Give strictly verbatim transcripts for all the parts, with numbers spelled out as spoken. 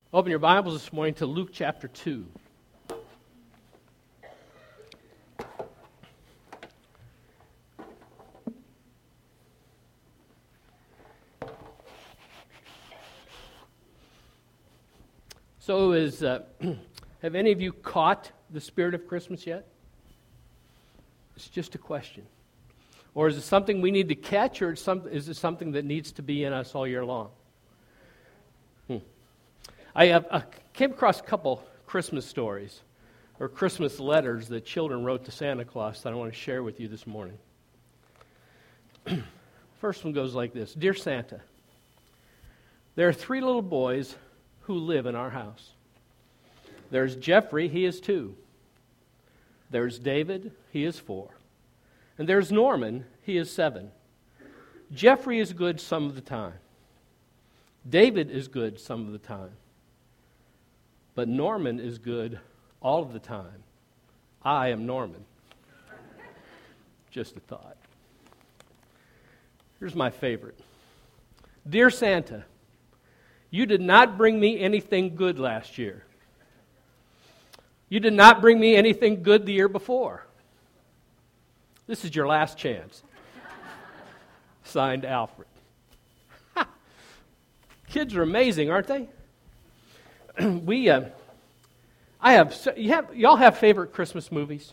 Open your Bibles this morning to Luke chapter two. So is, uh, have any of you caught the spirit of Christmas yet? It's just a question. Or is it something we need to catch, or is it something that needs to be in us all year long? Hmm. I, have, I came across a couple Christmas stories, or Christmas letters that children wrote to Santa Claus that I want to share with you this morning. First one goes like this. Dear Santa, there are three little boys who live in our house. There's Jeffrey, he is two. There's David, he is four. And there's Norman, he is seven. Jeffrey is good some of the time. David is good some of the time. But Norman is good all of the time. I am Norman. Just a thought. Here's my favorite. Dear Santa, you did not bring me anything good last year. You did not bring me anything good the year before. This is your last chance. Signed, Alfred. Ha. Kids are amazing, aren't they? we, uh, I have, you have, y'all have favorite Christmas movies?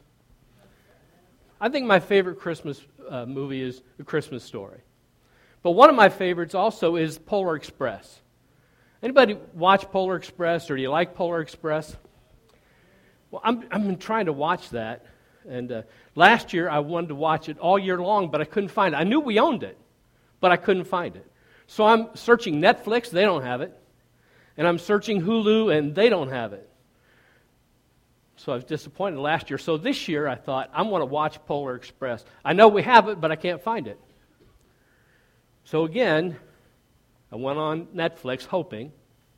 I think my favorite Christmas uh, movie is A Christmas Story. But one of my favorites also is Polar Express. Anybody watch Polar Express, or do you like Polar Express? Well, I'm I'm trying to watch that, and uh, last year I wanted to watch it all year long, but I couldn't find it. I knew we owned it, but I couldn't find it. So I'm searching Netflix, they don't have it, and I'm searching Hulu, and they don't have it. So I was disappointed last year. So this year I thought, I want to watch Polar Express. I know we have it, but I can't find it. So again, I went on Netflix hoping,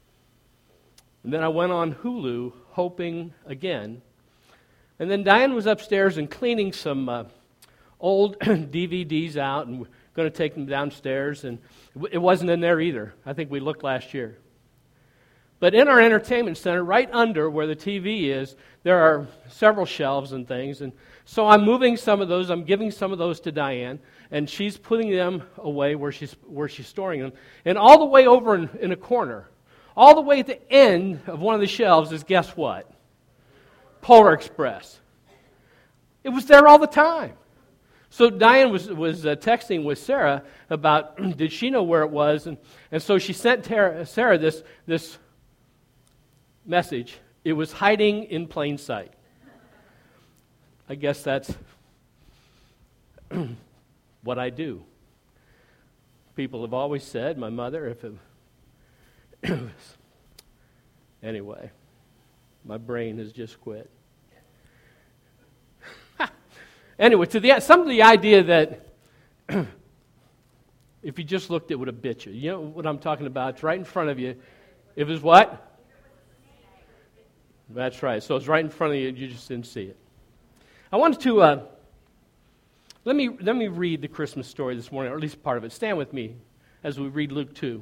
and then I went on Hulu hoping again, and then Diane was upstairs and cleaning some uh, old D V Ds out, and we're going to take them downstairs, and it wasn't in there either. I think we looked last year. But in our entertainment center, right under where the T V is, there are several shelves and things, and so I'm moving some of those, I'm giving some of those to Diane, and she's putting them away where she's where she's storing them. And all the way over in, in a corner, all the way at the end of one of the shelves is, guess what? Polar Express. It was there all the time. So Diane was was uh, texting with Sarah about, did she know where it was? And, and so she sent Tara, Sarah this this message. It was hiding in plain sight. I guess that's what I do. People have always said, my mother, if it anyway, my brain has just quit. Anyway, to the some of the idea that if you just looked, it would have bit you. You know what I'm talking about? It's right in front of you. It was what? That's right. So it's right in front of you. You just didn't see it. I wanted to uh, let me let me read the Christmas story this morning, or at least part of it. Stand with me as we read Luke two.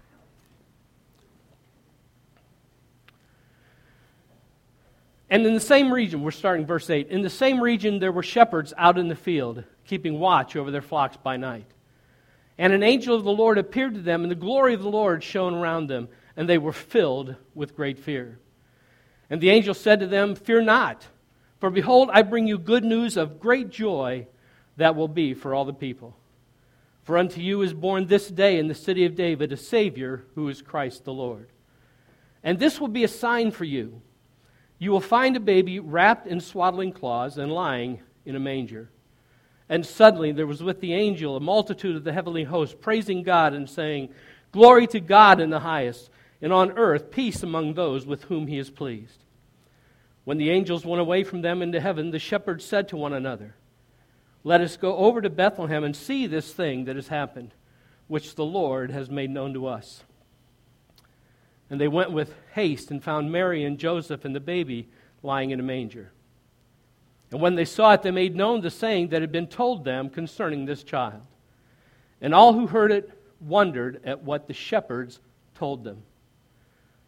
And in the same region, we're starting verse eight. In the same region, there were shepherds out in the field, keeping watch over their flocks by night. And an angel of the Lord appeared to them, and the glory of the Lord shone around them, and they were filled with great fear. And the angel said to them, fear not, for behold, I bring you good news of great joy that will be for all the people. For unto you is born this day in the city of David a Savior, who is Christ the Lord. And this will be a sign for you. You will find a baby wrapped in swaddling cloths and lying in a manger. And suddenly there was with the angel a multitude of the heavenly host, praising God and saying, glory to God in the highest, and on earth peace among those with whom he is pleased. When the angels went away from them into heaven, the shepherds said to one another, let us go over to Bethlehem and see this thing that has happened, which the Lord has made known to us. And they went with haste and found Mary and Joseph and the baby lying in a manger. And when they saw it, they made known the saying that had been told them concerning this child. And all who heard it wondered at what the shepherds told them.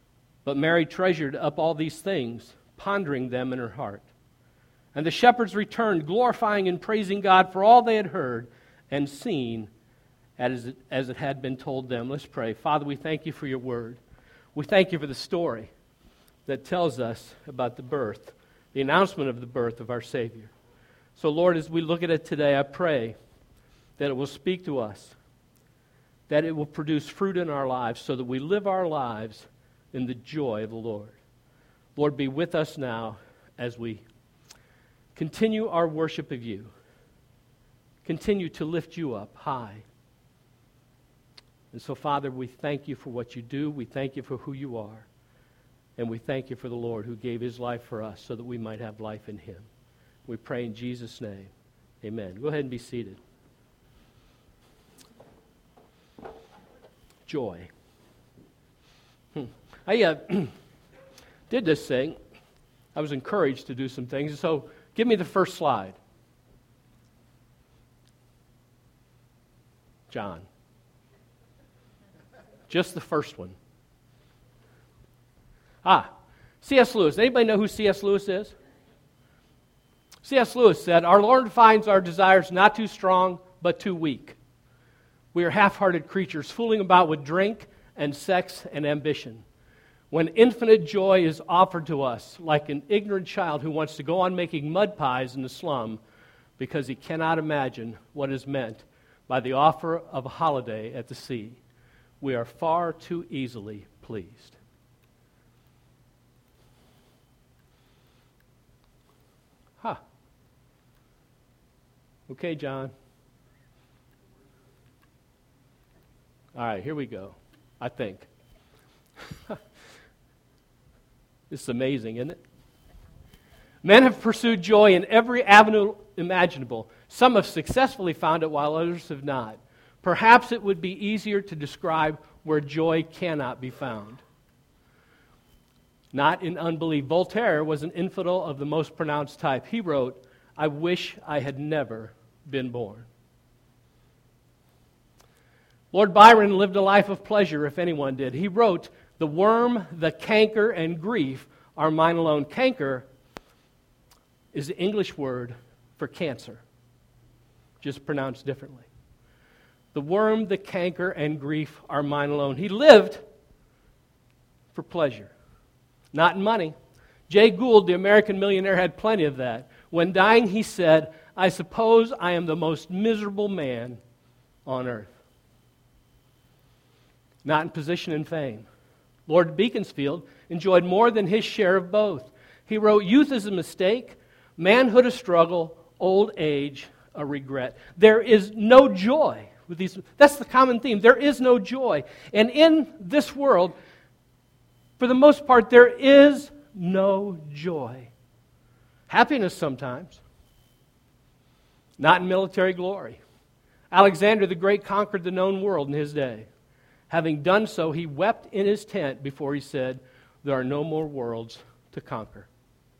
But Mary treasured up all these things, pondering them in her heart. And the shepherds returned, glorifying and praising God for all they had heard and seen as it, as it had been told them. Let's pray. Father, we thank you for your word. We thank you for the story that tells us about the birth, the announcement of the birth of our Savior. So, Lord, as we look at it today, I pray that it will speak to us, that it will produce fruit in our lives so that we live our lives in the joy of the Lord. Lord, be with us now as we continue our worship of you. Continue to lift you up high. And so, Father, we thank you for what you do. We thank you for who you are. And we thank you for the Lord who gave his life for us so that we might have life in him. We pray in Jesus' name. Amen. Go ahead and be seated. Joy. Hmm. I uh, did this thing. I was encouraged to do some things. So give me the first slide. John. Just the first one. Ah, C S Lewis. Anybody know who C S Lewis is? C S Lewis said, "Our Lord finds our desires not too strong, but too weak. We are half-hearted creatures, fooling about with drink and sex and ambition. When infinite joy is offered to us, like an ignorant child who wants to go on making mud pies in the slum because he cannot imagine what is meant by the offer of a holiday at the sea, we are far too easily pleased." Huh. Okay, John. All right, here we go, I think. This is amazing, isn't it? Men have pursued joy in every avenue imaginable. Some have successfully found it while others have not. Perhaps it would be easier to describe where joy cannot be found. Not in unbelief. Voltaire was an infidel of the most pronounced type. He wrote, "I wish I had never been born." Lord Byron lived a life of pleasure, if anyone did. He wrote, "The worm, the canker, and grief are mine alone." Canker is the English word for cancer, just pronounced differently. The worm, the canker, and grief are mine alone. He lived for pleasure, not in money. Jay Gould, the American millionaire, had plenty of that. When dying, he said, "I suppose I am the most miserable man on earth." Not in position and fame. Lord Beaconsfield enjoyed more than his share of both. He wrote, "Youth is a mistake, manhood a struggle, old age a regret." There is no joy with these. That's the common theme. There is no joy. And in this world, for the most part, there is no joy. Happiness sometimes. Not in military glory. Alexander the Great conquered the known world in his day. Having done so, he wept in his tent before he said, "There are no more worlds to conquer."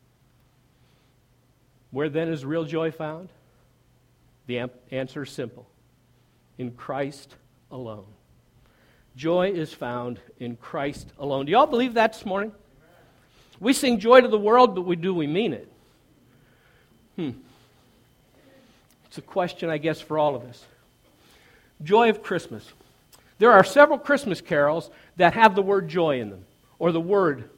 Where then is real joy found? The am- answer is simple. In Christ alone. Joy is found in Christ alone. Do you all believe that this morning? We sing joy to the world, but we do we mean it? Hmm. It's a question, I guess, for all of us. Joy of Christmas. There are several Christmas carols that have the word joy in them, or the word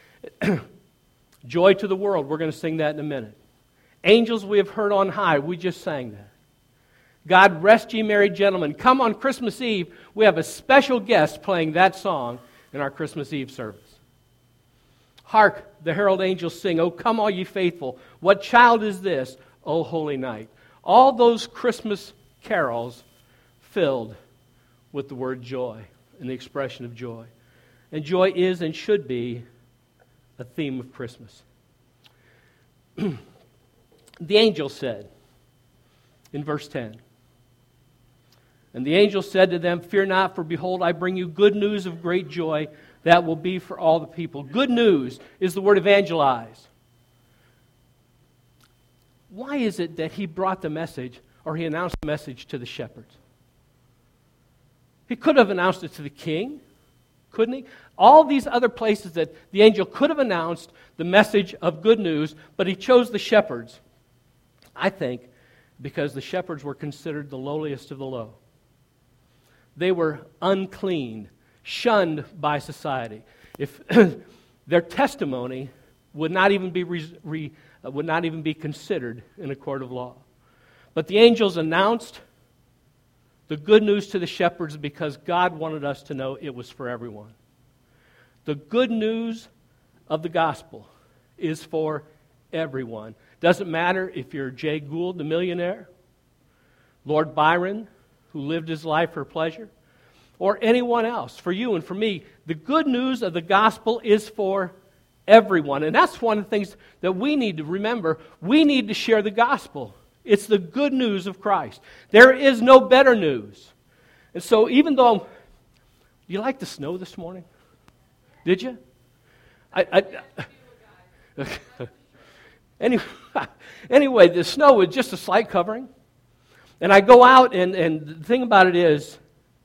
joy to the world. We're going to sing that in a minute. Angels we have heard on high. We just sang that. God rest ye merry gentlemen. Come on Christmas Eve. We have a special guest playing that song in our Christmas Eve service. Hark, the herald angels sing, "O come all ye faithful. What child is this, O holy night?" All those Christmas carols filled with the word joy and the expression of joy. And joy is and should be a theme of Christmas. The angel said in verse ten, "And the angel said to them, Fear not, for behold, I bring you good news of great joy that will be for all the people." Good news is the word evangelize. Why is it that he brought the message, or he announced the message to the shepherds? He could have announced it to the king, couldn't he? All these other places that the angel could have announced the message of good news, but he chose the shepherds. I think because the shepherds were considered the lowliest of the low. They were unclean, shunned by society. If their testimony would not even be re, re, uh, would not even be considered in a court of law. But the angels announced the good news to the shepherds because God wanted us to know it was for everyone. The good news of the gospel is for everyone. Doesn't matter if you're Jay Gould, the millionaire, Lord Byron, who lived his life for pleasure, or anyone else. For you and for me, the good news of the gospel is for everyone. And that's one of the things that we need to remember. We need to share the gospel. It's the good news of Christ. There is no better news. And so even though, you like the snow this morning? Did you? I, I, anyway, anyway, the snow was just a slight covering. And I go out, and, and the thing about it is,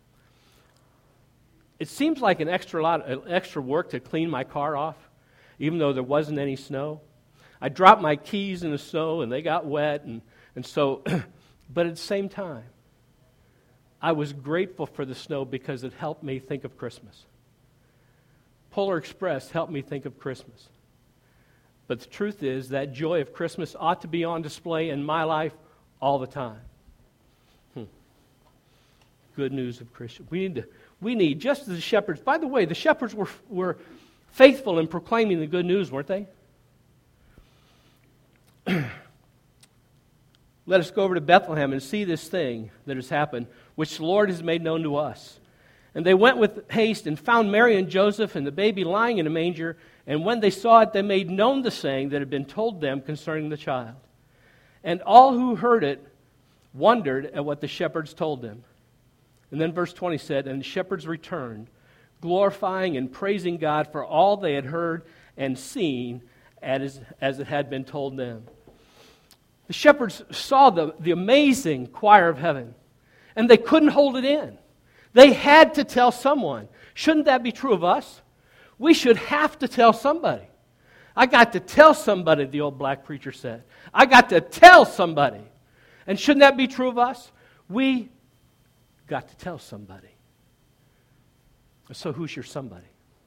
it seems like an extra lot, extra work to clean my car off, even though there wasn't any snow. I dropped my keys in the snow, and they got wet, and, and so, but at the same time, I was grateful for the snow because it helped me think of Christmas. Polar Express helped me think of Christmas. But the truth is that joy of Christmas ought to be on display in my life all the time. Hmm. Good news of Christian. We need to, we need, just as the shepherds, by the way, the shepherds were, were faithful in proclaiming the good news, weren't they? Let us go over to Bethlehem and see this thing that has happened, which the Lord has made known to us. And they went with haste and found Mary and Joseph and the baby lying in a manger. And when they saw it, they made known the saying that had been told them concerning the child. And all who heard it wondered at what the shepherds told them. And then verse twenty said, and the shepherds returned, glorifying and praising God for all they had heard and seen as, as it had been told them. The shepherds saw the, the amazing choir of heaven, and they couldn't hold it in. They had to tell someone. Shouldn't that be true of us? We should have to tell somebody. I got to tell somebody, the old black preacher said. I got to tell somebody. And shouldn't that be true of us? We got to tell somebody. So who's your somebody?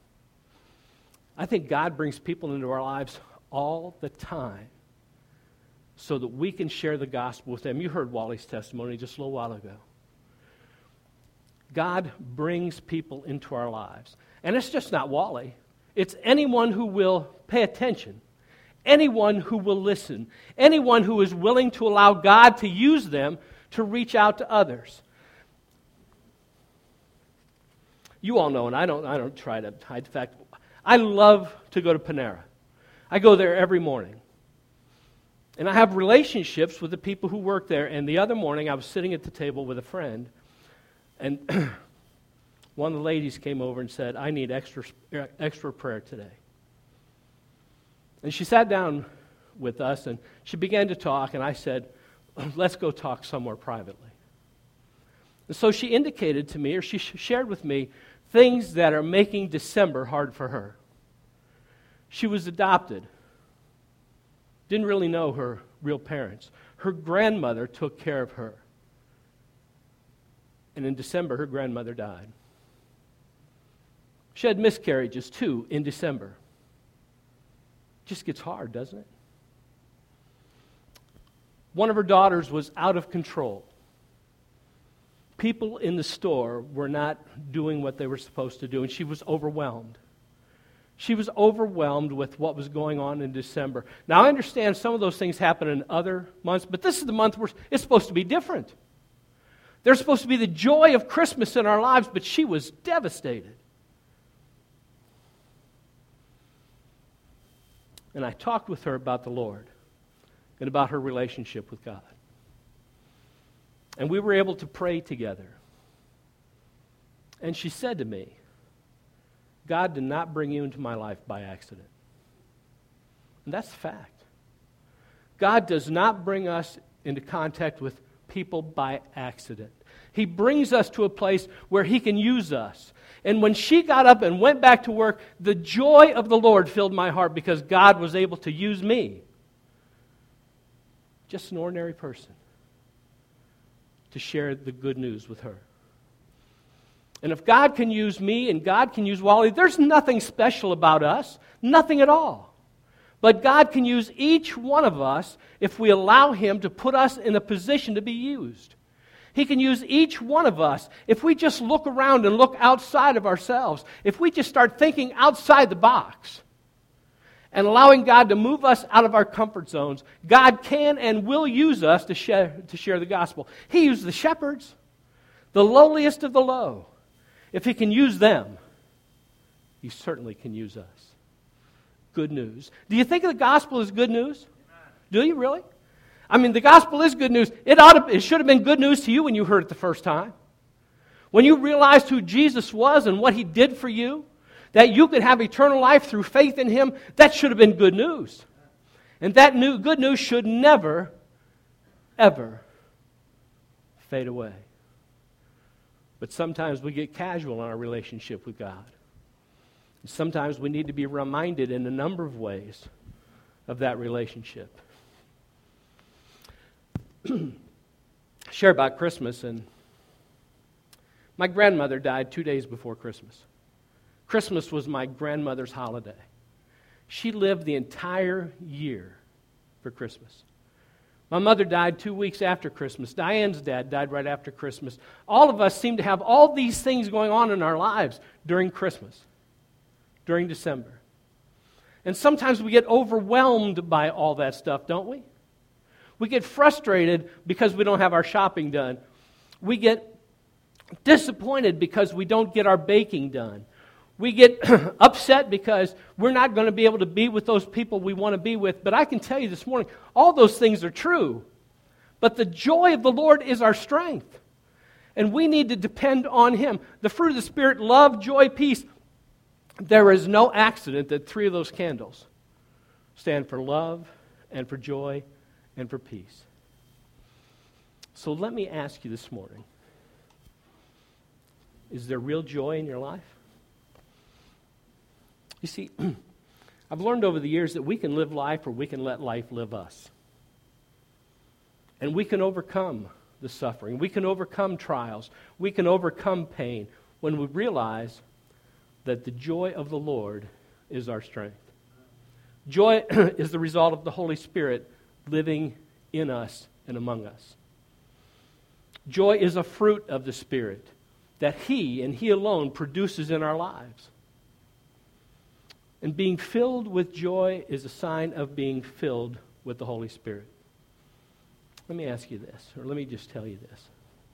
I think God brings people into our lives all the time so that we can share the gospel with them. You heard Wally's testimony just a little while ago. God brings people into our lives. And it's just not Wally. It's anyone who will pay attention, anyone who will listen, anyone who is willing to allow God to use them to reach out to others. You all know, and I don't, I don't try to hide the fact, I love to go to Panera. I go there every morning. And I have relationships with the people who work there. And the other morning, I was sitting at the table with a friend, and one of the ladies came over and said, I need extra extra prayer today. And she sat down with us, and she began to talk, and I said, let's go talk somewhere privately. And so she indicated to me, or she shared with me, things that are making December hard for her. She was adopted. Didn't really know her real parents. Her grandmother took care of her. And in December, her grandmother died. She had miscarriages, too, in December. Just gets hard, doesn't it? One of her daughters was out of control. People in the store were not doing what they were supposed to do, and she was overwhelmed. She was overwhelmed with what was going on in December. Now, I understand some of those things happen in other months, but this is the month where it's supposed to be different. There's supposed to be the joy of Christmas in our lives, but she was devastated. And I talked with her about the Lord and about her relationship with God. And we were able to pray together. And she said to me, God did not bring you into my life by accident. And that's a fact. God does not bring us into contact with people by accident. He brings us to a place where He can use us. And when she got up and went back to work, the joy of the Lord filled my heart because God was able to use me, just an ordinary person, to share the good news with her. And if God can use me and God can use Wally, there's nothing special about us, nothing at all. But God can use each one of us if we allow Him to put us in a position to be used. He can use each one of us if we just look around and look outside of ourselves. If we just start thinking outside the box and allowing God to move us out of our comfort zones, God can and will use us to share, to share the gospel. He used the shepherds, the lowliest of the low. If He can use them, He certainly can use us. Good news. Do you think the gospel is good news? Do you really? I mean, the gospel is good news. It ought to, it should have been good news to you when you heard it the first time. When you realized who Jesus was and what He did for you, that you could have eternal life through faith in Him, that should have been good news. And that new good news should never, ever fade away. But sometimes we get casual in our relationship with God. And sometimes we need to be reminded in a number of ways of that relationship. Share about Christmas, and my grandmother died two days before Christmas. Christmas was my grandmother's holiday. She lived the entire year for Christmas. My mother died two weeks after Christmas. Diane's dad died right after Christmas. All of us seem to have all these things going on in our lives during Christmas, during December. And sometimes we get overwhelmed by all that stuff, don't we? We get frustrated because we don't have our shopping done. We get disappointed because we don't get our baking done. We get upset because we're not going to be able to be with those people we want to be with. But I can tell you this morning, all those things are true. But the joy of the Lord is our strength. And we need to depend on Him. The fruit of the Spirit, love, joy, peace. There is no accident that three of those candles stand for love and for joy and for peace. So let me ask you this morning, is there real joy in your life? You see, I've learned over the years that we can live life or we can let life live us. And we can overcome the suffering. We can overcome trials. We can overcome pain when we realize that the joy of the Lord is our strength. Joy is the result of the Holy Spirit living in us and among us. Joy is a fruit of the Spirit that He and He alone produces in our lives. And being filled with joy is a sign of being filled with the Holy Spirit. Let me ask you this, or let me just tell you this.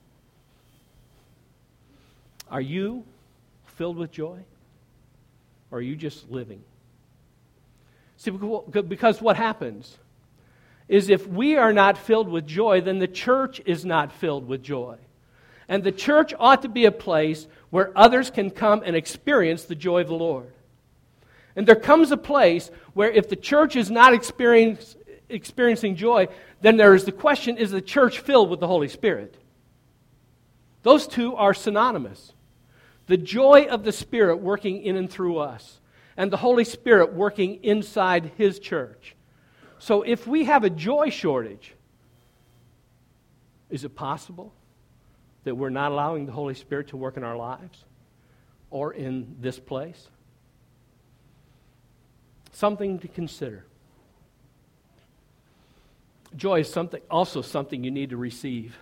Are you filled with joy? Or are you just living? See, because what happens is if we are not filled with joy, then the church is not filled with joy. And the church ought to be a place where others can come and experience the joy of the Lord. And there comes a place where if the church is not experience, experiencing joy, then there is the question, is the church filled with the Holy Spirit? Those two are synonymous. The joy of the Spirit working in and through us, and the Holy Spirit working inside His church. So if we have a joy shortage, is it possible that we're not allowing the Holy Spirit to work in our lives or in this place? Something to consider. Joy is something, also something you need to receive.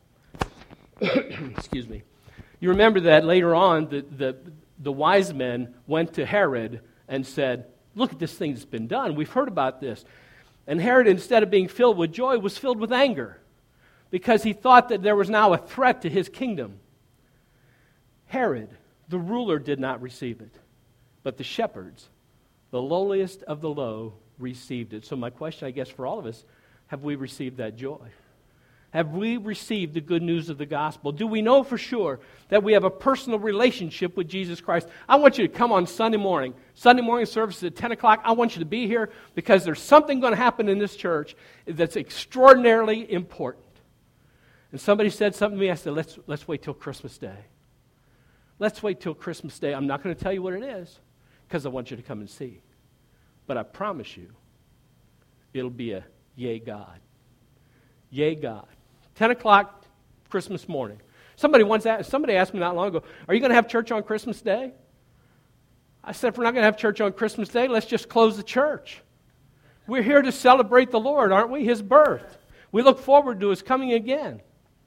Excuse me. You remember that later on, the, the, the wise men went to Herod and said, look at this thing that's been done. We've heard about this. And Herod, instead of being filled with joy, was filled with anger because he thought that there was now a threat to his kingdom. Herod, the ruler, did not receive it, but the shepherds, the lowliest of the low, received it. So my question, I guess, for all of us, have we received that joy? Have we received the good news of the gospel? Do we know for sure that we have a personal relationship with Jesus Christ? I want you to come on Sunday morning. Sunday morning service at ten o'clock. I want you to be here because there's something going to happen in this church that's extraordinarily important. And somebody said something to me. I said, let's, let's wait till Christmas Day. Let's wait till Christmas Day. I'm not going to tell you what it is because I want you to come and see. But I promise you, it'll be a yay God. Yay God. ten o'clock Christmas morning. Somebody once asked, somebody asked me not long ago, are you going to have church on Christmas Day? I said, if we're not going to have church on Christmas Day, let's just close the church. We're here to celebrate the Lord, aren't we? His birth. We look forward to His coming again.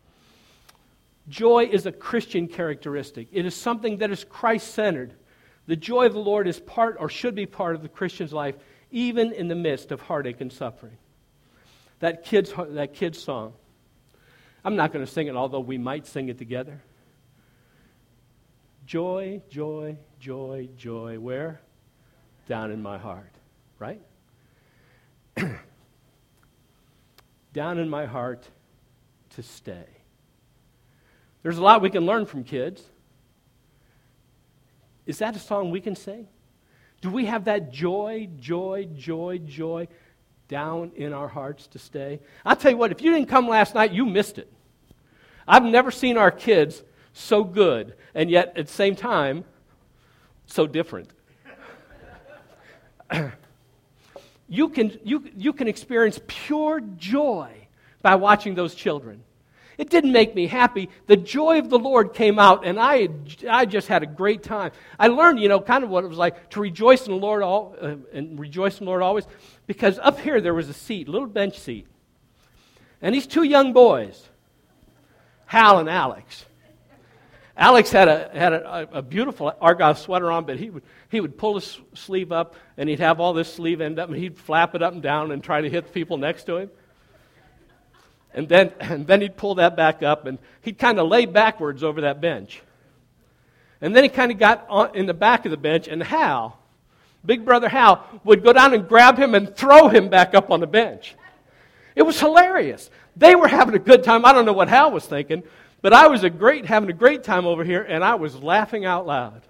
Joy is a Christian characteristic. It is something that is Christ-centered. The joy of the Lord is part or should be part of the Christian's life, even in the midst of heartache and suffering. That kid's, that kid's song. I'm not going to sing it, although we might sing it together. Joy, joy, joy, joy. Where? Down in my heart. Right? Down in my heart to stay. There's a lot we can learn from kids. Is that a song we can sing? Do we have that joy, joy, joy, joy down in our hearts to stay? I'll tell you what, if you didn't come last night, you missed it. I've never seen our kids so good, and yet at the same time, so different. you can you you can experience pure joy by watching those children. It didn't make me happy. The joy of the Lord came out, and I I just had a great time. I learned, you know, kind of what it was like to rejoice in the Lord all uh, and rejoice in the Lord always, because up here there was a seat, a little bench seat, and these two young boys, Hal and Alex. Alex had a had a, a beautiful argyle sweater on, but he would he would pull his sleeve up, and he'd have all this sleeve end up, and he'd flap it up and down and try to hit the people next to him. And then and then he'd pull that back up, and he'd kind of lay backwards over that bench. And then he kind of got on, in the back of the bench, and Hal, big brother Hal, would go down and grab him and throw him back up on the bench. It was hilarious. They were having a good time. I don't know what Hal was thinking, but I was a great having a great time over here, and I was laughing out loud.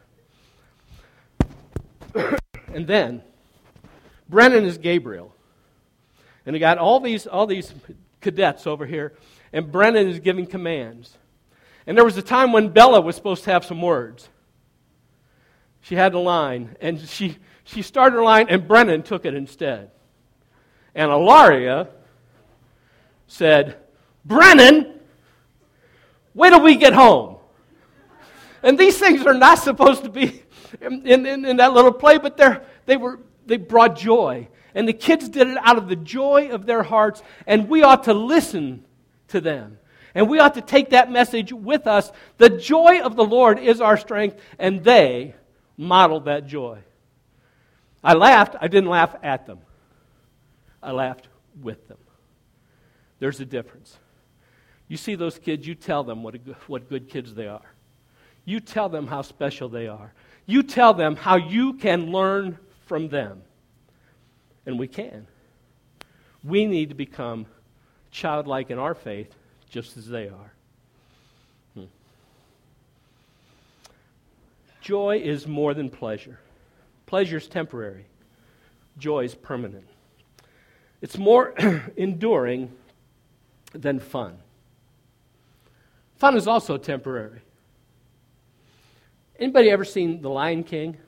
And then Brennan is Gabriel, and he got all these all these cadets over here, and Brennan is giving commands. And there was a time when Bella was supposed to have some words. She had a line, and she she started her line, and Brennan took it instead. And Ilaria said, "Brennan, wait till we get home." And these things are not supposed to be in, in, in that little play, but they're, they were they brought joy. And the kids did it out of the joy of their hearts, and we ought to listen to them. And we ought to take that message with us. The joy of the Lord is our strength, and they modeled that joy. I laughed. I didn't laugh at them. I laughed with them. There's a difference. You see those kids, you tell them what, a, what good kids they are. You tell them how special they are. You tell them how you can learn from them. And we can. We need to become childlike in our faith just as they are. Hmm. Joy is more than pleasure. Pleasure is temporary. Joy is permanent. It's more enduring than fun. Fun is also temporary. Anybody ever seen The Lion King?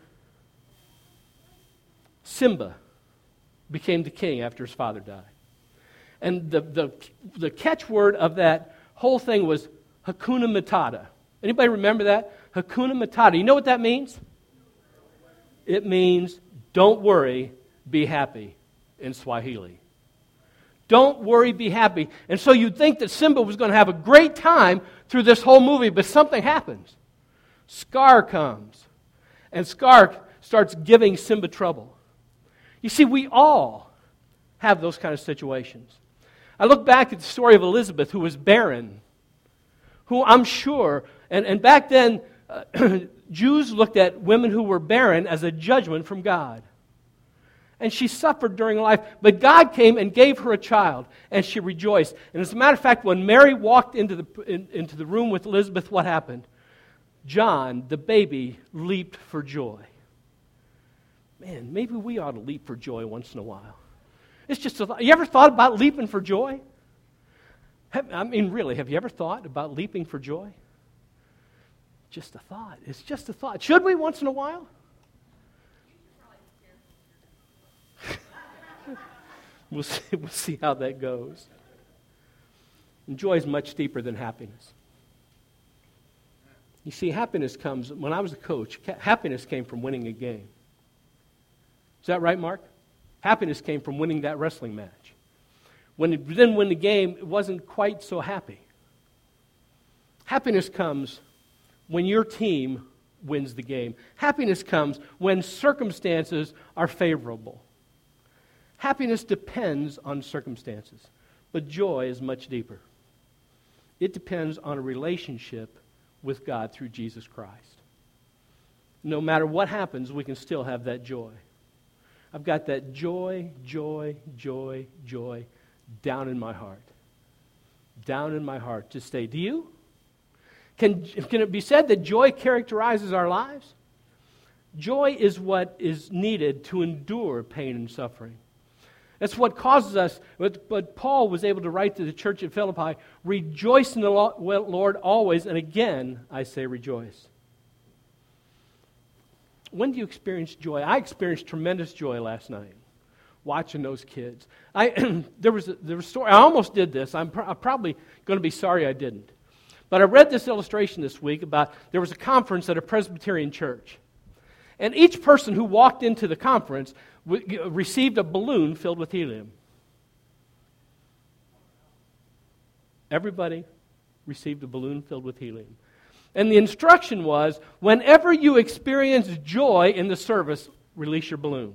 Simba became the king after his father died. And the, the, the catchword of that whole thing was Hakuna Matata. Anybody remember that? Hakuna Matata. You know what that means? It means, don't worry, be happy in Swahili. Don't worry, be happy. And so you'd think that Simba was going to have a great time through this whole movie, but something happens. Scar comes, and Scar starts giving Simba trouble. You see, we all have those kind of situations. I look back at the story of Elizabeth, who was barren, who I'm sure, and, and back then, uh, Jews looked at women who were barren as a judgment from God. And she suffered during life, but God came and gave her a child, and she rejoiced. And as a matter of fact, when Mary walked into the, in, into the room with Elizabeth, what happened? John, the baby, leaped for joy. Man, maybe we ought to leap for joy once in a while. It's just a thought. You ever thought about leaping for joy? Have, I mean, really, have you ever thought about leaping for joy? Just a thought. It's just a thought. Should we once in a while? We'll see, we'll see how that goes. And joy is much deeper than happiness. You see, happiness comes, when I was a coach, happiness came from winning a game. Is that right, Mark? Happiness came from winning that wrestling match. When it didn't win the game, it wasn't quite so happy. Happiness comes when your team wins the game. Happiness comes when circumstances are favorable. Happiness depends on circumstances, but joy is much deeper. It depends on a relationship with God through Jesus Christ. No matter what happens, we can still have that joy. I've got that joy, joy, joy, joy down in my heart. Down in my heart to stay. Do you? Can, can it be said that joy characterizes our lives? Joy is what is needed to endure pain and suffering. That's what causes us, but, but Paul was able to write to the church at Philippi, rejoice in the Lord always, and again, I say rejoice. When do you experience joy? I experienced tremendous joy last night, watching those kids. I there was a, there was a story. I almost did this. I'm, pr- I'm probably going to be sorry I didn't. But I read this illustration this week about there was a conference at a Presbyterian church. And each person who walked into the conference w- received a balloon filled with helium. Everybody received a balloon filled with helium. And the instruction was, whenever you experience joy in the service, release your balloon.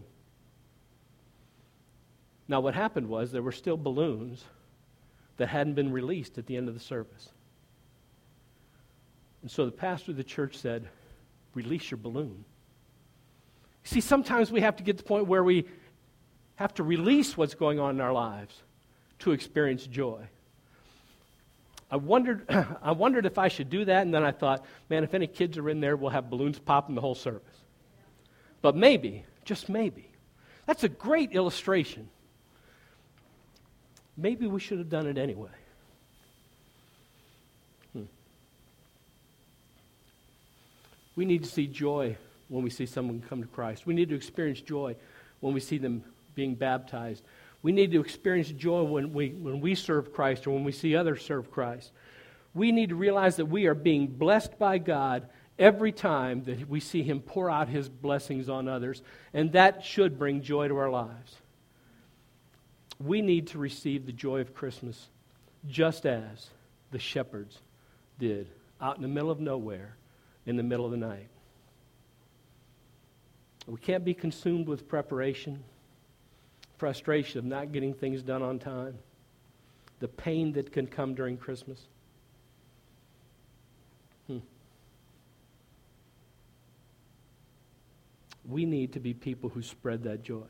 Now what happened was there were still balloons that hadn't been released at the end of the service. And so the pastor of the church said, release your balloon. See, sometimes we have to get to the point where we have to release what's going on in our lives to experience joy. I wondered I wondered if I should do that, and then I thought, man, if any kids are in there, we'll have balloons popping the whole service. But maybe, just maybe, that's a great illustration. Maybe we should have done it anyway. Hmm. We need to see joy when we see someone come to Christ. We need to experience joy when we see them being baptized. We need to experience joy when we when we serve Christ or when we see others serve Christ. We need to realize that we are being blessed by God every time that we see Him pour out His blessings on others, and that should bring joy to our lives. We need to receive the joy of Christmas just as the shepherds did, out in the middle of nowhere, in the middle of the night. We can't be consumed with preparation, frustration of not getting things done on time, the pain that can come during Christmas. Hmm. We need to be people who spread that joy.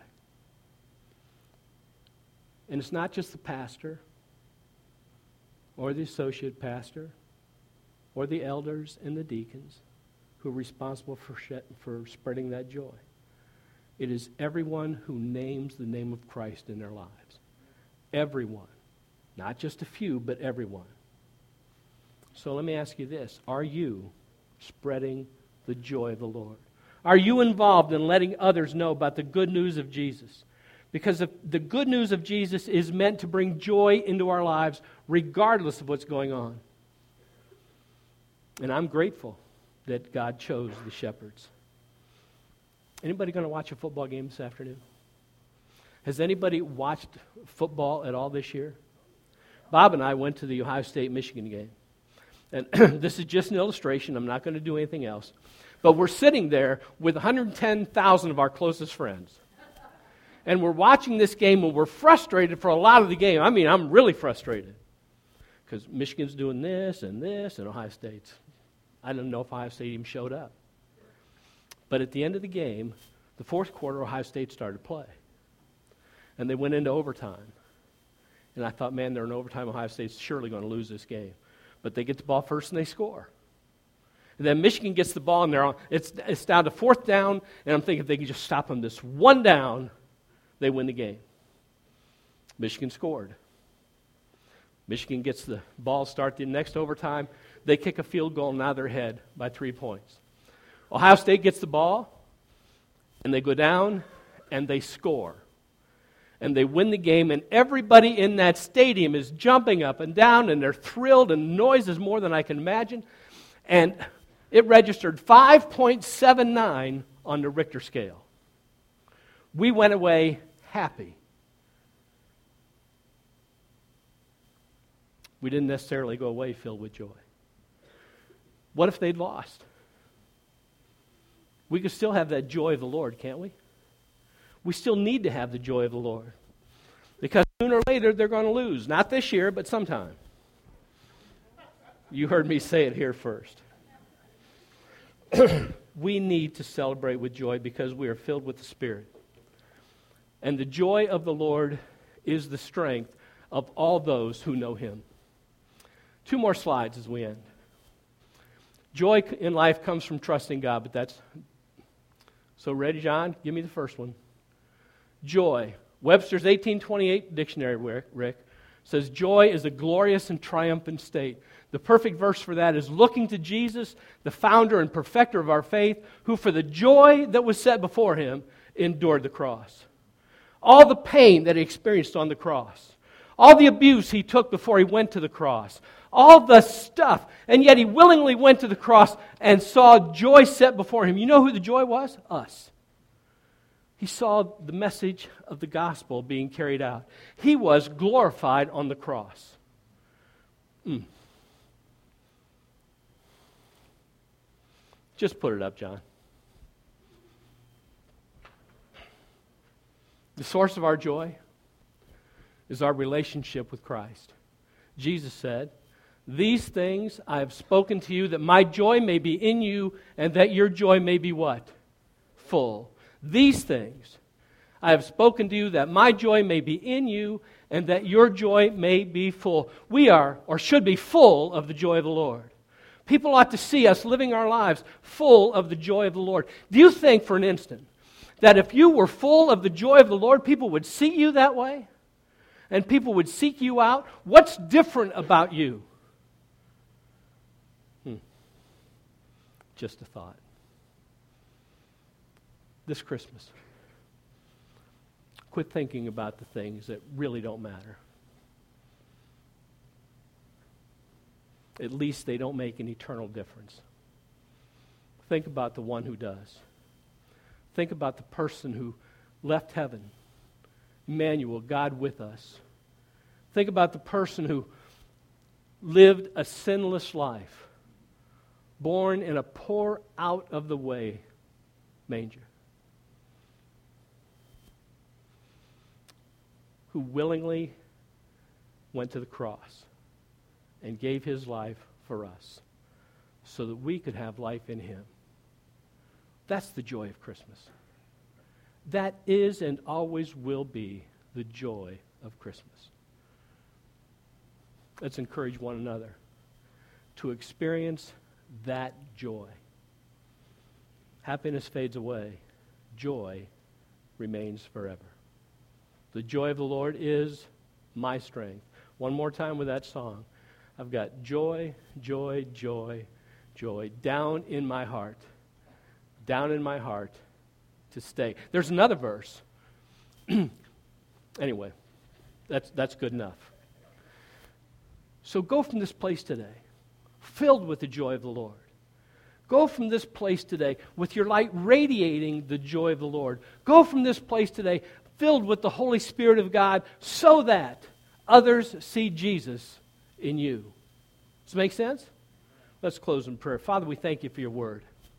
And it's not just the pastor or the associate pastor or the elders and the deacons who are responsible for, sh- for spreading that joy. It is everyone who names the name of Christ in their lives. Everyone. Not just a few, but everyone. So let me ask you this. Are you spreading the joy of the Lord? Are you involved in letting others know about the good news of Jesus? Because the good news of Jesus is meant to bring joy into our lives regardless of what's going on. And I'm grateful that God chose the shepherds. Anybody going to watch a football game this afternoon? Has anybody watched football at all this year? Bob and I went to the Ohio State-Michigan game. And this is just an illustration. I'm not going to do anything else. But we're sitting there with one hundred ten thousand of our closest friends. And we're watching this game, and we're frustrated for a lot of the game. I mean, I'm really frustrated. Because Michigan's doing this and this, and Ohio State's. I don't know if Ohio State even showed up. But at the end of the game, the fourth quarter, Ohio State started to play. And they went into overtime. And I thought, man, they're in overtime. Ohio State's surely going to lose this game. But they get the ball first, and they score. And then Michigan gets the ball, and they're on, it's, it's down to fourth down, and I'm thinking if they can just stop them this one down, they win the game. Michigan scored. Michigan gets the ball, start the next overtime. they kick a field goal, and now they're ahead by three points. Ohio State gets the ball, and they go down, and they score. And they win the game, and everybody in that stadium is jumping up and down, and they're thrilled, and noise is more than I can imagine. And it registered five point seven nine on the Richter scale. We went away happy. We didn't necessarily go away filled with joy. What if they'd lost? We could still have that joy of the Lord, can't we? We still need to have the joy of the Lord. Because sooner or later they're going to lose. Not this year, but sometime. You heard me say it here first. We need to celebrate with joy because we are filled with the Spirit. And the joy of the Lord is the strength of all those who know Him. Two more slides as we end. Joy in life comes from trusting God, but that's... So ready, John? Give me the first one. Joy. Webster's eighteen twenty-eight dictionary, Rick, says joy is a glorious and triumphant state. The perfect verse for that is looking to Jesus, the founder and perfecter of our faith, who for the joy that was set before Him endured the cross. All the pain that He experienced on the cross. All the abuse He took before He went to the cross. All the stuff. And yet He willingly went to the cross and saw joy set before Him. You know who the joy was? Us. He saw the message of the gospel being carried out. He was glorified on the cross. Mm. Just put it up, John. The source of our joy is our relationship with Christ. Jesus said, "These things I have spoken to you, that my joy may be in you, and that your joy may be" what? Full. These things I have spoken to you, that my joy may be in you, and that your joy may be full. We are, or should be, full of the joy of the Lord. People ought to see us living our lives full of the joy of the Lord. Do you think for an instant that if you were full of the joy of the Lord, people would see you that way? And people would seek you out? What's different about you? Hmm. Just a thought. This Christmas, quit thinking about the things that really don't matter. At least they don't make an eternal difference. Think about the one who does. Think about the person who left heaven, Emmanuel, God with us. Think about the person who lived a sinless life, born in a poor, out-of-the-way manger, who willingly went to the cross and gave His life for us so that we could have life in Him. That's the joy of Christmas. That is and always will be the joy of Christmas. Let's encourage one another to experience that joy. Happiness fades away. Joy remains forever. The joy of the Lord is my strength. One more time with that song. I've got joy, joy, joy, joy down in my heart. Down in my heart to stay. There's another verse. Anyway, that's, that's good enough. So go from this place today, filled with the joy of the Lord. Go from this place today with your light radiating the joy of the Lord. Go from this place today filled with the Holy Spirit of God so that others see Jesus in you. Does it make sense? Let's close in prayer. Father, we thank you for your word.